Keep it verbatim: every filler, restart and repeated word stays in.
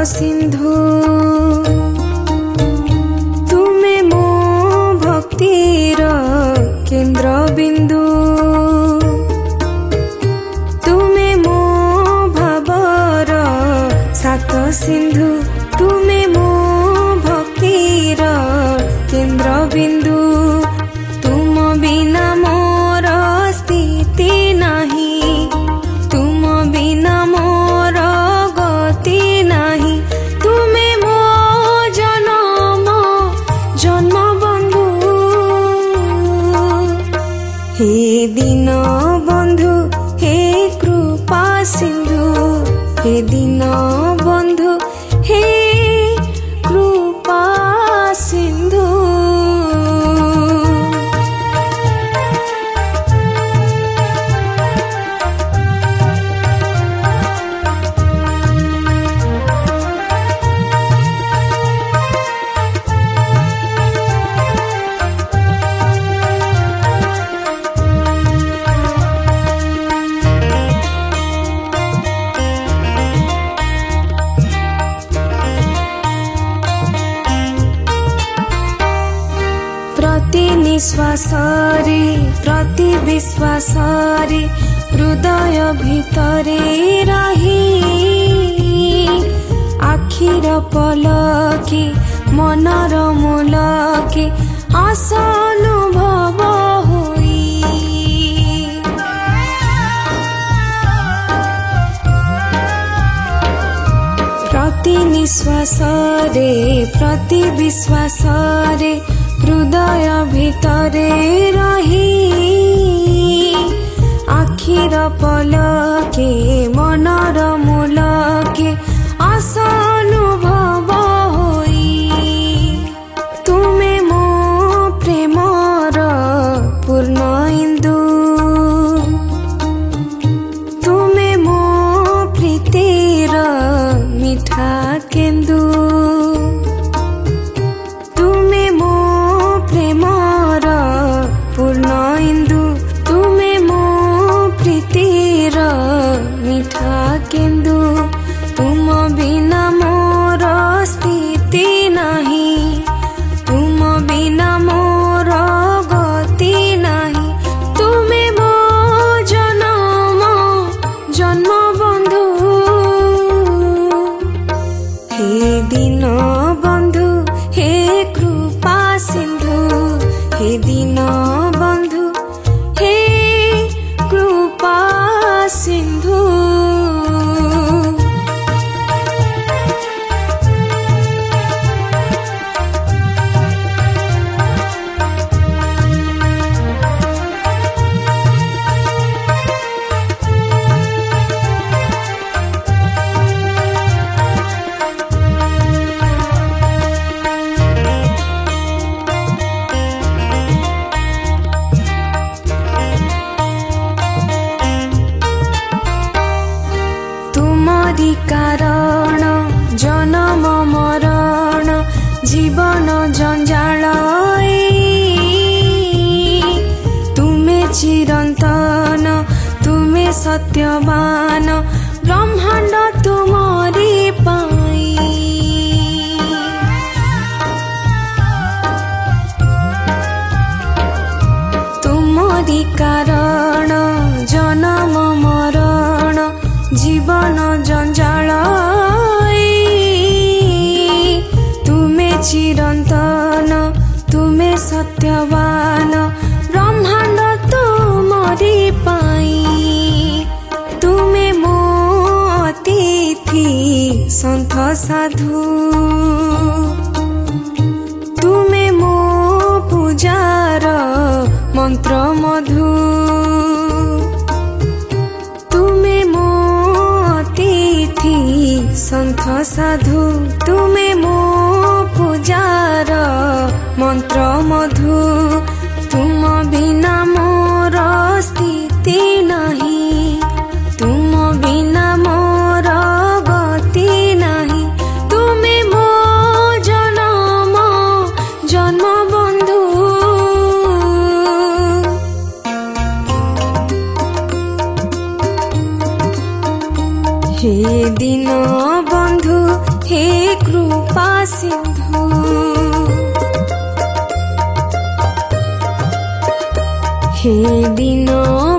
सिंधु तुमे मो भक्तिर केंद्र बिंदु तुमे मो भावर सात सिंधु तुमे मो भक्तिर केंद्र बिंदु तुम बिना मोर स्थिति नहीं तुम बिना मोर गति नहीं तुमे मो जन्म जन्म बंधु हे दीन बंधु हे कृपा सिंधु हे दीन बंधु हे कृपा सिंधु निश्वासरे प्रति विश्वासरे हृदय भितरे रही आखिर पलके मनर मूलके आशा अनुभव होई प्रति निश्वासरे प्रति विश्वासरे हृदय भितरे रही आखिर पलके मनर मूलके आशा अनुभव होई तुमे मो प्रेमर पूर्ण इंदु तुमे मो प्रीतिर मिठा केंदु पूर्ण इंदु तुमे मो प्रीतिर मिठा केंदु तुम बिना मोर स्थिति नहीं तुम बिना मोर गति नहीं तुमे मो जन्म जन्म बंधु हे दीन बंधु हे कृपा सिंधु हे दीन बंधु हे कृपा सिंधु कारण जन्म मरण जीवन जंजाल तुमे चिरंतन तुमे सत्यवान ब्रह्मांड तुमरी पाई तुमरी कारण जन्म मरण जीवन जंजाल तुमे चिरंतन तुमे सत्यवान ब्रह्मांड तुमरी पाई तुमे मो अतिथि संत साधु तुमे मो पूजार मंत्र मधु तुमे मो संत साधु तुमे मो पूजार मंत्र मधु तुम बिना मोर स्थिति नहीं तुम बिना मोर गति नहीं तुमे मो जन्म जन्म बंधु हे दीन बंधु हे कृपा सिंधु। हे दीन